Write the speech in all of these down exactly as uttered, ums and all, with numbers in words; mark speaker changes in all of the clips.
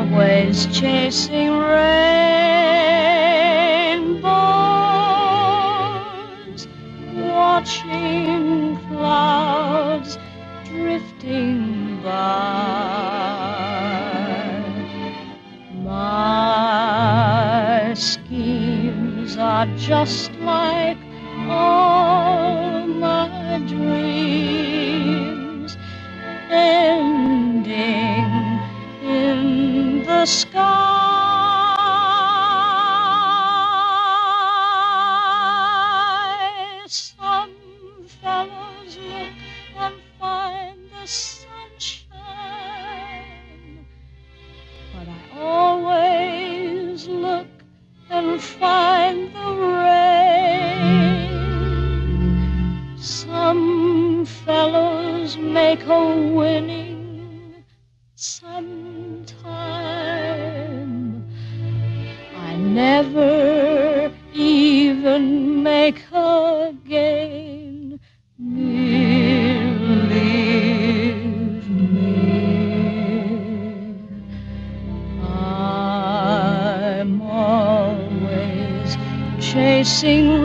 Speaker 1: always chasing rainbows, watching clouds drifting by. My schemes are just like all my dreams, ending in the sky. Some fellows look and find the sunshine, but I always look and find the rain. Some fellows make a winning sometime. I never even make a gain. Believe me, I'm always chasing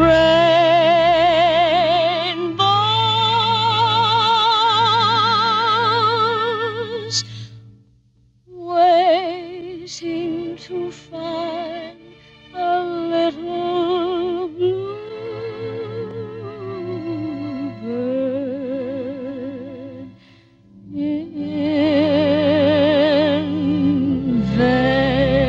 Speaker 1: rainbows, waiting to find a little bluebird in vain.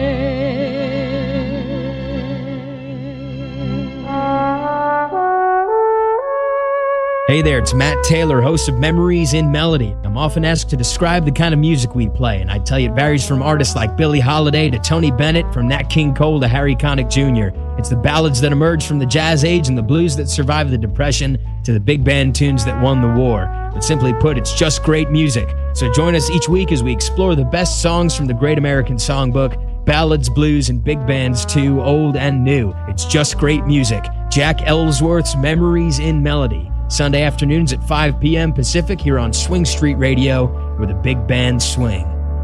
Speaker 2: Hey there, it's Matt Taylor, host of Memories in Melody. I'm often asked to describe the kind of music we play, and I tell you it varies from artists like Billie Holiday to Tony Bennett, from Nat King Cole to Harry Connick Junior It's the ballads that emerged from the jazz age and the blues that survived the Depression to the big band tunes that won the war. But simply put, it's just great music. So join us each week as we explore the best songs from the Great American Songbook, ballads, blues, and big bands too, old and new. It's just great music. Jack Ellsworth's Memories in Melody. Sunday afternoons at five p.m. Pacific here on Swing Street Radio, where the big bands swing.